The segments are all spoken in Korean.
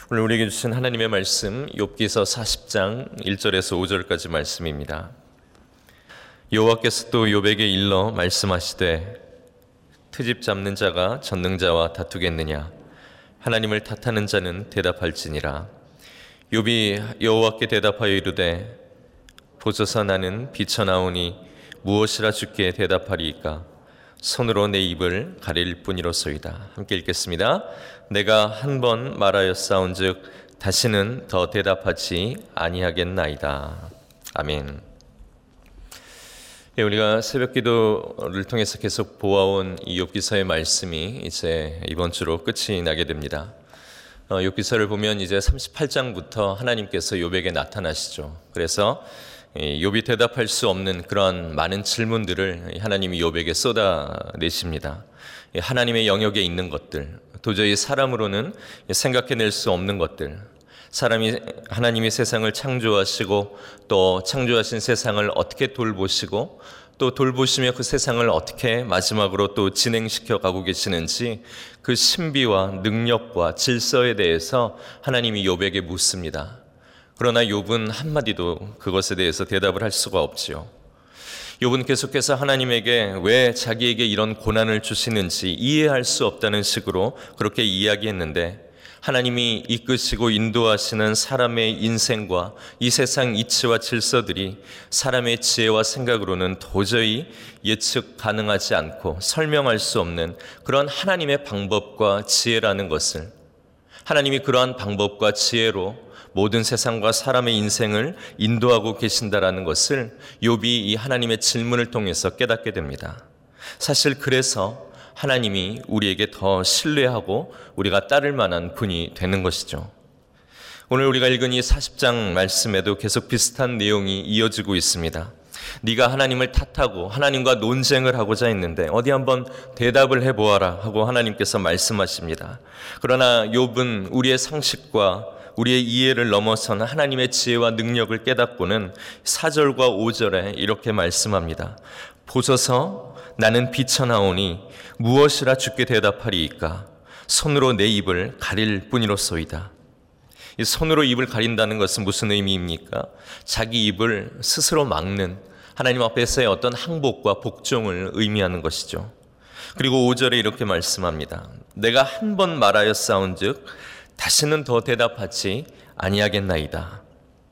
오늘 우리에게 주신 하나님의 말씀 욥기서 40장 1절에서 5절까지 말씀입니다. 여호와께서 또 욥에게 일러 말씀하시되 트집 잡는 자가 전능자와 다투겠느냐? 하나님을 탓하는 자는 대답할지니라. 욥이 여호와께 대답하여 이르되 보소서 나는 비쳐나오니 무엇이라 주께 대답하리이까? 손으로 내 입을 가릴 뿐이로소이다. 함께 읽겠습니다. 내가 한 번 말하였사온즉 다시는 더 대답하지 아니하겠나이다. 아멘. 우리가 새벽기도를 통해서 계속 보아온 이 욥기서의 말씀이 이제 이번 주로 끝이 나게 됩니다. 욥기서를 보면 이제 38장부터 하나님께서 욥에게 나타나시죠. 그래서 욥이 대답할 수 없는 그러한 많은 질문들을 하나님이 욥에게 쏟아내십니다. 하나님의 영역에 있는 것들, 도저히 사람으로는 생각해낼 수 없는 것들, 하나님이 세상을 창조하시고 또 창조하신 세상을 어떻게 돌보시고 또 돌보시며 그 세상을 어떻게 마지막으로 또 진행시켜 가고 계시는지 그 신비와 능력과 질서에 대해서 하나님이 욥에게 묻습니다. 그러나 욥은 한마디도 그것에 대해서 대답을 할 수가 없지요. 욥은 계속해서 하나님에게 왜 자기에게 이런 고난을 주시는지 이해할 수 없다는 식으로 그렇게 이야기했는데, 하나님이 이끄시고 인도하시는 사람의 인생과 이 세상 이치와 질서들이 사람의 지혜와 생각으로는 도저히 예측 가능하지 않고 설명할 수 없는 그런 하나님의 방법과 지혜라는 것을, 하나님이 그러한 방법과 지혜로 모든 세상과 사람의 인생을 인도하고 계신다라는 것을 욥이 이 하나님의 질문을 통해서 깨닫게 됩니다. 사실 그래서 하나님이 우리에게 더 신뢰하고 우리가 따를 만한 분이 되는 것이죠. 오늘 우리가 읽은 이 40장 말씀에도 계속 비슷한 내용이 이어지고 있습니다. 네가 하나님을 탓하고 하나님과 논쟁을 하고자 했는데 어디 한번 대답을 해보아라 하고 하나님께서 말씀하십니다. 그러나 욥은 우리의 상식과 우리의 이해를 넘어서는 하나님의 지혜와 능력을 깨닫고는 4절과 5절에 이렇게 말씀합니다. 보소서 나는 비쳐나오니 무엇이라 주께 대답하리이까? 손으로 내 입을 가릴 뿐이로소이다. 이 손으로 입을 가린다는 것은 무슨 의미입니까? 자기 입을 스스로 막는 하나님 앞에서의 어떤 항복과 복종을 의미하는 것이죠. 그리고 5절에 이렇게 말씀합니다. 내가 한 번 말하였사온즉 다시는 더 대답하지 아니하겠나이다.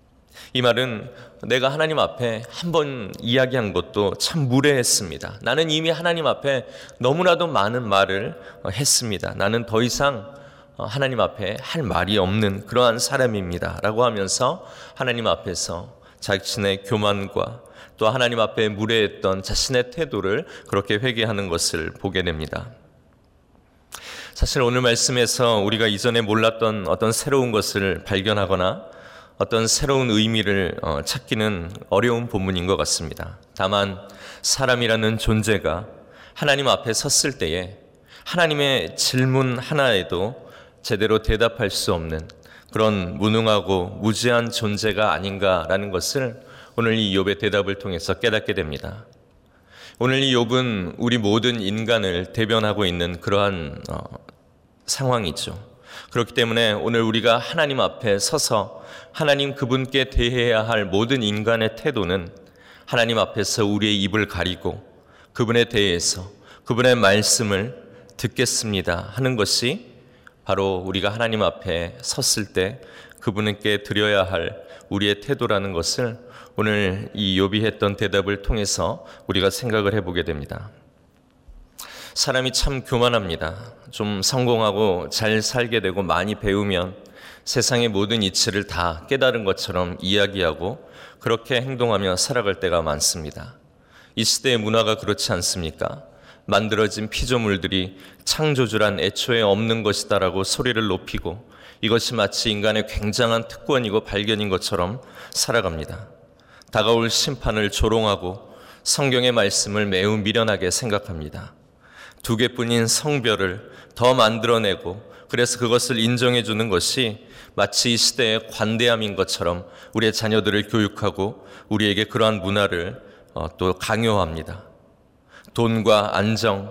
이 말은 내가 하나님 앞에 한 번 이야기한 것도 참 무례했습니다. 나는 이미 하나님 앞에 너무나도 많은 말을 했습니다. 나는 더 이상 하나님 앞에 할 말이 없는 그러한 사람입니다 라고 하면서 하나님 앞에서 자신의 교만과 또 하나님 앞에 무례했던 자신의 태도를 그렇게 회개하는 것을 보게 됩니다. 사실 오늘 말씀에서 우리가 이전에 몰랐던 어떤 새로운 것을 발견하거나 어떤 새로운 의미를 찾기는 어려운 본문인 것 같습니다. 다만 사람이라는 존재가 하나님 앞에 섰을 때에 하나님의 질문 하나에도 제대로 대답할 수 없는 그런 무능하고 무지한 존재가 아닌가라는 것을 오늘 이 욥의 대답을 통해서 깨닫게 됩니다. 오늘 이 욥은 우리 모든 인간을 대변하고 있는 그러한 상황이죠. 그렇기 때문에 오늘 우리가 하나님 앞에 서서 하나님 그분께 대해야 할 모든 인간의 태도는 하나님 앞에서 우리의 입을 가리고 그분에 대해서 그분의 말씀을 듣겠습니다 하는 것이 바로 우리가 하나님 앞에 섰을 때 그분께 드려야 할 우리의 태도라는 것을 오늘 이 욥이 했던 대답을 통해서 우리가 생각을 해보게 됩니다. 사람이 참 교만합니다. 좀 성공하고 잘 살게 되고 많이 배우면 세상의 모든 이치를 다 깨달은 것처럼 이야기하고 그렇게 행동하며 살아갈 때가 많습니다. 이 시대의 문화가 그렇지 않습니까? 만들어진 피조물들이 창조주란 애초에 없는 것이다라고 소리를 높이고 이것이 마치 인간의 굉장한 특권이고 발견인 것처럼 살아갑니다. 다가올 심판을 조롱하고 성경의 말씀을 매우 미련하게 생각합니다. 두 개뿐인 성별을 더 만들어내고 그래서 그것을 인정해 주는 것이 마치 이 시대의 관대함인 것처럼 우리의 자녀들을 교육하고 우리에게 그러한 문화를 또 강요합니다. 돈과 안정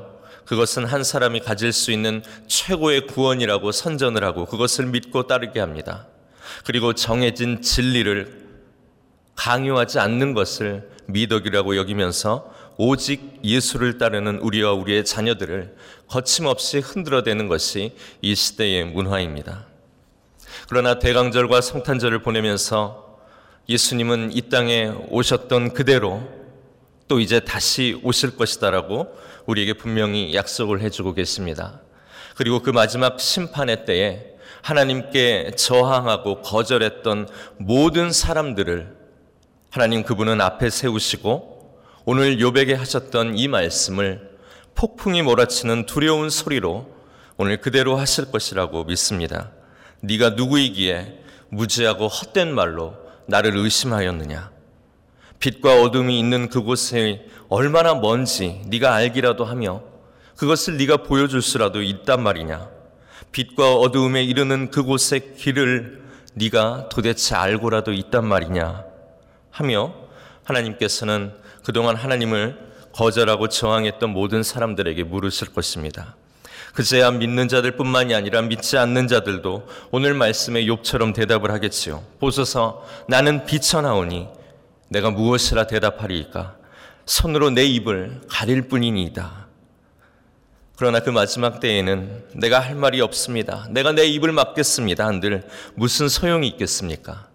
그것은 한 사람이 가질 수 있는 최고의 구원이라고 선전을 하고 그것을 믿고 따르게 합니다. 그리고 정해진 진리를 강요하지 않는 것을 미덕이라고 여기면서 오직 예수를 따르는 우리와 우리의 자녀들을 거침없이 흔들어대는 것이 이 시대의 문화입니다. 그러나 대강절과 성탄절을 보내면서 예수님은 이 땅에 오셨던 그대로 또 이제 다시 오실 것이다라고 우리에게 분명히 약속을 해주고 계십니다. 그리고 그 마지막 심판의 때에 하나님께 저항하고 거절했던 모든 사람들을 하나님 그분은 앞에 세우시고 오늘 욥에게 하셨던 이 말씀을 폭풍이 몰아치는 두려운 소리로 오늘 그대로 하실 것이라고 믿습니다. 네가 누구이기에 무지하고 헛된 말로 나를 의심하였느냐? 빛과 어둠이 있는 그곳에 얼마나 먼지 네가 알기라도 하며 그것을 네가 보여줄 수라도 있단 말이냐? 빛과 어두움에 이르는 그곳의 길을 네가 도대체 알고라도 있단 말이냐? 하며 하나님께서는 그동안 하나님을 거절하고 저항했던 모든 사람들에게 물으실 것입니다. 그제야 믿는 자들뿐만이 아니라 믿지 않는 자들도 오늘 말씀에 욥처럼 대답을 하겠지요. 보소서 나는 비천하오니 내가 무엇이라 대답하리이까? 손으로 내 입을 가릴 뿐이니이다. 그러나 그 마지막 때에는 내가 할 말이 없습니다. 내가 내 입을 막겠습니다. 한들 무슨 소용이 있겠습니까?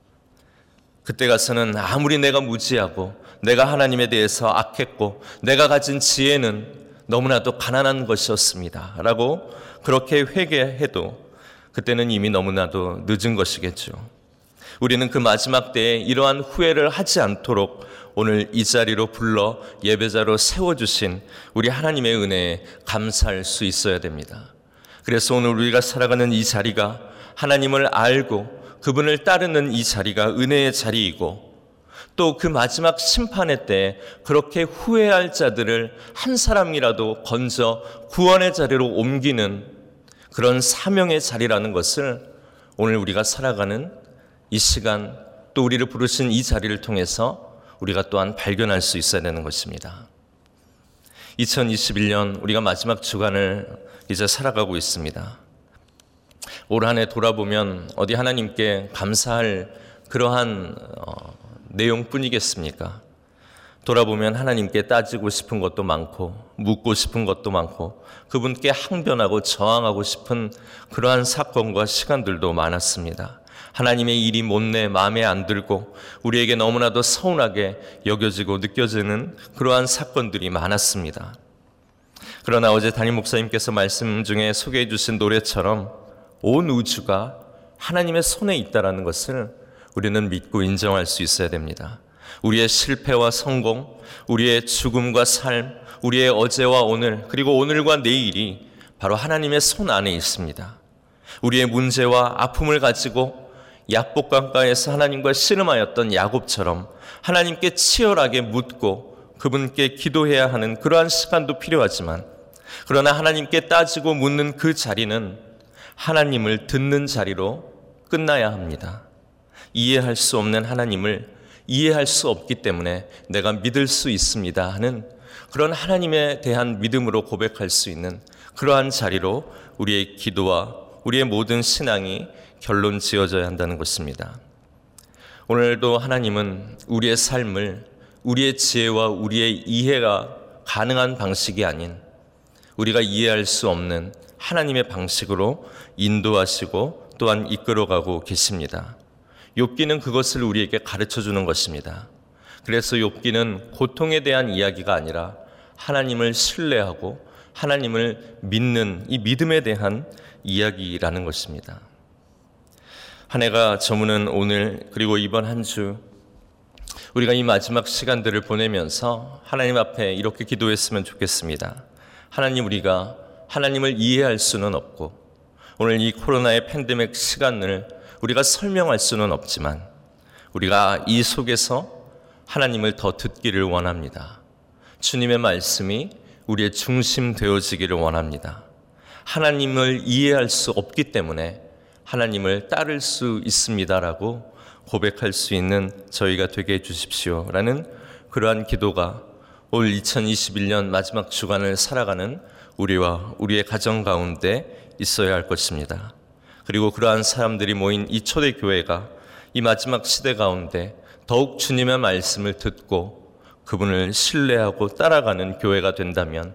그때 가서는 아무리 내가 무지하고 내가 하나님에 대해서 악했고 내가 가진 지혜는 너무나도 가난한 것이었습니다 라고 그렇게 회개해도 그때는 이미 너무나도 늦은 것이겠죠. 우리는 그 마지막 때에 이러한 후회를 하지 않도록 오늘 이 자리로 불러 예배자로 세워주신 우리 하나님의 은혜에 감사할 수 있어야 됩니다. 그래서 오늘 우리가 살아가는 이 자리가 하나님을 알고 그분을 따르는 이 자리가 은혜의 자리이고 또 그 마지막 심판의 때 그렇게 후회할 자들을 한 사람이라도 건져 구원의 자리로 옮기는 그런 사명의 자리라는 것을 오늘 우리가 살아가는 이 시간 또 우리를 부르신 이 자리를 통해서 우리가 또한 발견할 수 있어야 되는 것입니다. 2021년 우리가 마지막 주간을 이제 살아가고 있습니다. 올 한 해 돌아보면 어디 하나님께 감사할 그러한 내용뿐이겠습니까? 돌아보면 하나님께 따지고 싶은 것도 많고 묻고 싶은 것도 많고 그분께 항변하고 저항하고 싶은 그러한 사건과 시간들도 많았습니다. 하나님의 일이 못내 마음에 안 들고 우리에게 너무나도 서운하게 여겨지고 느껴지는 그러한 사건들이 많았습니다. 그러나 어제 담임 목사님께서 말씀 중에 소개해 주신 노래처럼 온 우주가 하나님의 손에 있다는 것을 우리는 믿고 인정할 수 있어야 됩니다. 우리의 실패와 성공, 우리의 죽음과 삶, 우리의 어제와 오늘, 그리고 오늘과 내일이 바로 하나님의 손 안에 있습니다. 우리의 문제와 아픔을 가지고 약복강가에서 하나님과 씨름하였던 야곱처럼 하나님께 치열하게 묻고 그분께 기도해야 하는 그러한 시간도 필요하지만 그러나 하나님께 따지고 묻는 그 자리는 하나님을 듣는 자리로 끝나야 합니다. 이해할 수 없는 하나님을 이해할 수 없기 때문에 내가 믿을 수 있습니다 하는 그런 하나님에 대한 믿음으로 고백할 수 있는 그러한 자리로 우리의 기도와 우리의 모든 신앙이 결론 지어져야 한다는 것입니다. 오늘도 하나님은 우리의 삶을 우리의 지혜와 우리의 이해가 가능한 방식이 아닌 우리가 이해할 수 없는 하나님의 방식으로 인도하시고 또한 이끌어가고 계십니다. 욥기는 그것을 우리에게 가르쳐주는 것입니다. 그래서 욥기는 고통에 대한 이야기가 아니라 하나님을 신뢰하고 하나님을 믿는 이 믿음에 대한 이야기라는 것입니다. 한 해가 저무는 오늘 그리고 이번 한 주 우리가 이 마지막 시간들을 보내면서 하나님 앞에 이렇게 기도했으면 좋겠습니다. 하나님, 우리가 하나님을 이해할 수는 없고 오늘 이 코로나의 팬데믹 시간을 우리가 설명할 수는 없지만 우리가 이 속에서 하나님을 더 듣기를 원합니다. 주님의 말씀이 우리의 중심 되어지기를 원합니다. 하나님을 이해할 수 없기 때문에 하나님을 따를 수 있습니다라고 고백할 수 있는 저희가 되게 해주십시오라는 그러한 기도가 올 2021년 마지막 주간을 살아가는 우리와 우리의 가정 가운데 있어야 할 것입니다. 그리고 그러한 사람들이 모인 이 초대교회가 이 마지막 시대 가운데 더욱 주님의 말씀을 듣고 그분을 신뢰하고 따라가는 교회가 된다면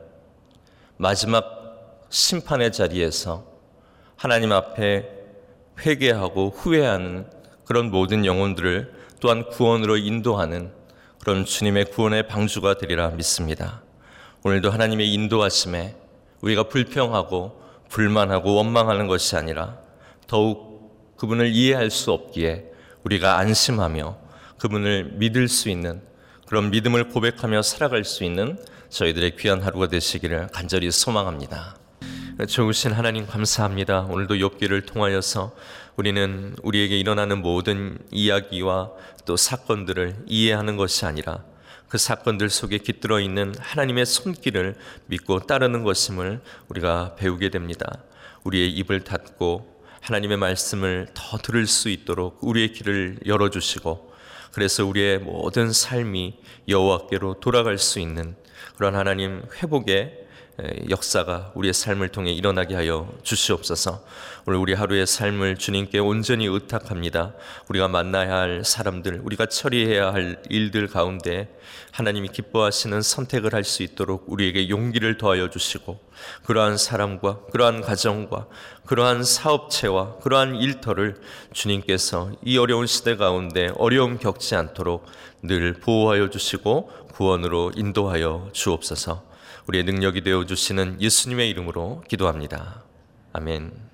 마지막 심판의 자리에서 하나님 앞에 회개하고 후회하는 그런 모든 영혼들을 또한 구원으로 인도하는 그런 주님의 구원의 방주가 되리라 믿습니다. 오늘도 하나님의 인도하심에 우리가 불평하고 불만하고 원망하는 것이 아니라 더욱 그분을 이해할 수 없기에 우리가 안심하며 그분을 믿을 수 있는 그런 믿음을 고백하며 살아갈 수 있는 저희들의 귀한 하루가 되시기를 간절히 소망합니다. 좋으신 하나님 감사합니다. 오늘도 욥기를 통하여서 우리는 우리에게 일어나는 모든 이야기와 또 사건들을 이해하는 것이 아니라 그 사건들 속에 깃들어 있는 하나님의 손길을 믿고 따르는 것임을 우리가 배우게 됩니다. 우리의 입을 닫고 하나님의 말씀을 더 들을 수 있도록 우리의 귀를 열어주시고 그래서 우리의 모든 삶이 여호와께로 돌아갈 수 있는 그런 하나님 회복의 역사가 우리의 삶을 통해 일어나게 하여 주시옵소서. 오늘 우리 하루의 삶을 주님께 온전히 의탁합니다. 우리가 만나야 할 사람들, 우리가 처리해야 할 일들 가운데 하나님이 기뻐하시는 선택을 할 수 있도록 우리에게 용기를 더하여 주시고 그러한 사람과 그러한 가정과 그러한 사업체와 그러한 일터를 주님께서 이 어려운 시대 가운데 어려움 겪지 않도록 늘 보호하여 주시고 구원으로 인도하여 주옵소서. 우리의 능력이 되어주시는 예수님의 이름으로 기도합니다. 아멘.